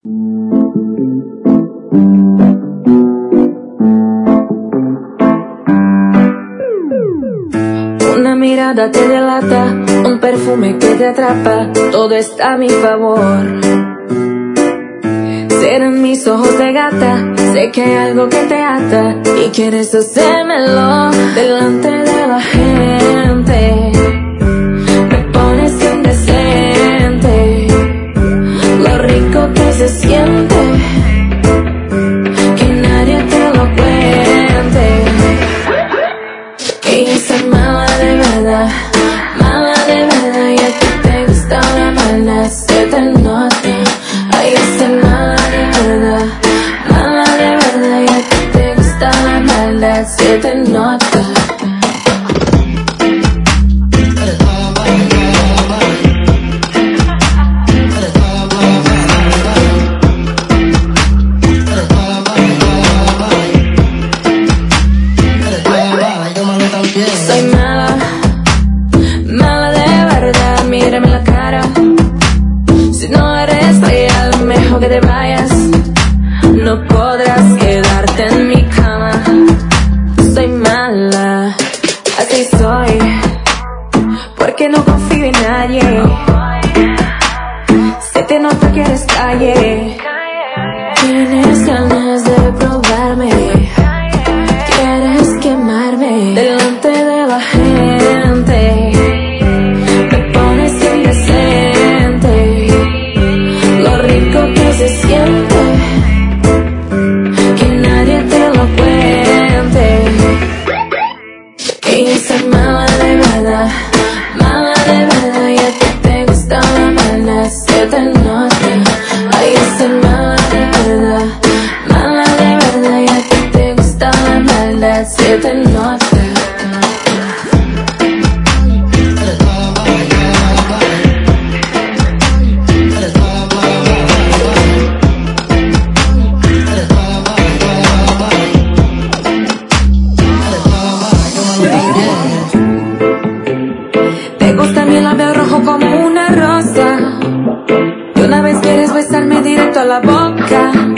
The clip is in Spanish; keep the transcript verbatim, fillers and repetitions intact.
Una mirada te delata, un perfume que te atrapa, todo está a mi favor. Cierran mis ojos de gata, sé que hay algo que te ata y quieres hacérmelo delante de la gente. Me pones indecente, lo rico que se siente, que nadie te lo cuente. Que yo soy mala de verdad, mala de verdad, y a ti te gusta la maldad, se te nota. Ay, yo soy mala de verdad, mala de verdad, y a ti te gusta la maldad, se te nota. Soy mala, mala de verdad, mírame la cara. Si no eres real, mejor que te vayas. No podrás quedarte en mi cama. Soy mala, así soy, porque no confío en nadie. Se te nota que eres calle. Tienes ganas de probarme, quieres quemarme delante de la gente. Me pones indecente, lo rico que se siente, que nadie te lo cuente. Que yo soy mala de verdad, mala de verdad, y a ti te gusta la maldad, se te nota. Ay, yo soy mala de verdad, mala de verdad, y a ti te gusta la maldad, se te nota. Te gusta mi labio rojo como una rosa, y una vez quieres besarme directo a la boca.